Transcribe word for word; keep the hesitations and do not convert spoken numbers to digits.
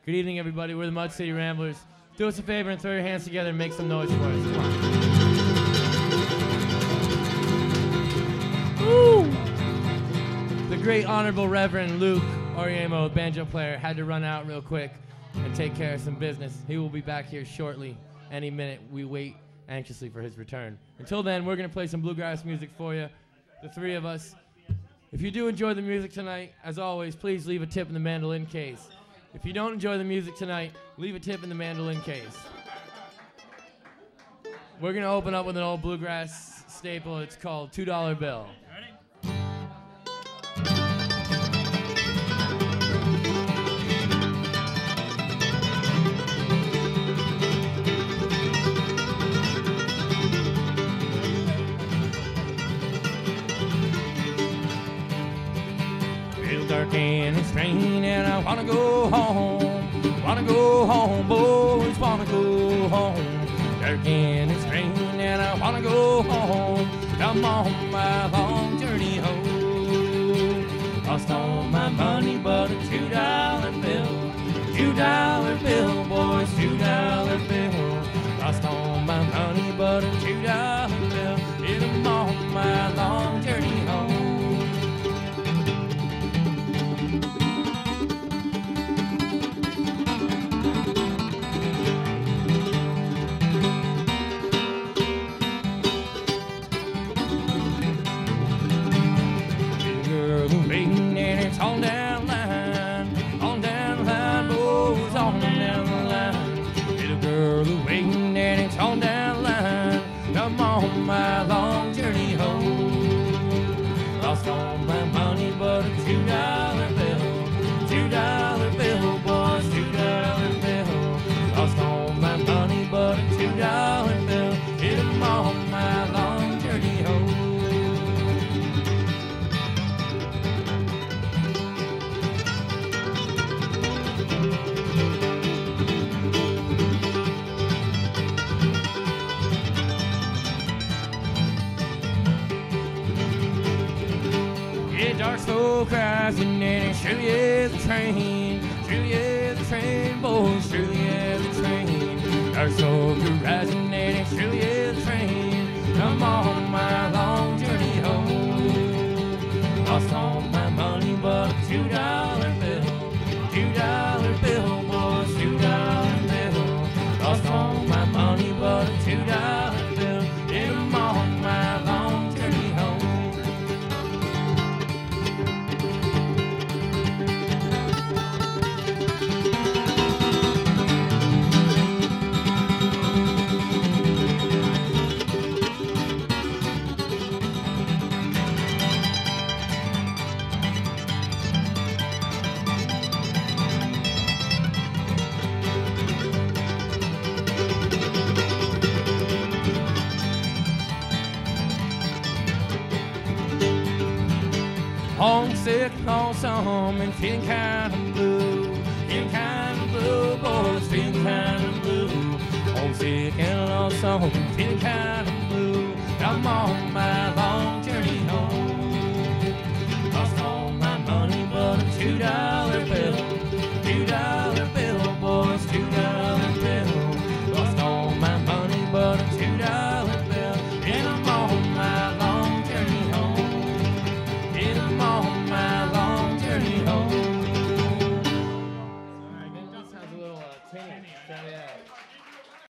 Good evening, everybody. We're the Mud City Ramblers. Do us a favor and throw your hands together and make some noise for us. Come on. Woo! The great Honorable Reverend Luke Oriemo, banjo player, had to run out real quick and take care of some business. He will be back here shortly. Any minute. We wait anxiously for his return. Until then, we're going to play some bluegrass music for you, the three of us. If you do enjoy the music tonight, as always, please leave a tip in the mandolin case. If you don't enjoy the music tonight, leave a tip in the mandolin case. We're going to open up with an old bluegrass staple. It's called two dollar Bill. Dark and it's raining and I wanna go home. Wanna go home, boys, wanna go home. Dark and it's raining and I wanna go home. Come on my long journey home. Lost all my money but a two dollar bill. Two dollar bill, boys, two dollar bill. Lost all my money but a two dollar bill. I'm on my long journey home. On down the line, on down the line, boys, on down the line. Little girl who waiting and it's on down the line. Come on my long journey home. Lost all my money but a two dollar bill. Two dollar bill, boys, two dollar bill. Lost all my money but a two dollar bill. I'm on my long journey home. Dark soul cries and it surely is a train. Surely is a train, boys, surely is a train. Dark soul cries and it surely is a train. Come on my long journey home. Lost all my money but a two dollar bill. Two dollar bill, boys, two dollar bill. Lost all my money but a two dollar bill. I'm on my long journey home. Homesick, lonesome, and feeling kind of blue. Feeling kind of blue, boys, feeling kind of blue. Homesick and lonesome, and feeling kind of blue. I'm on my long journey home. Lost all my money but a two dollar bill. Two dollar bill, boys, two dollar bill. Lost all my money but a two dollar bill. And I'm on my long journey home. I'm on my long journey home. Sorry, that sounds a little uh, tinny. So, yeah.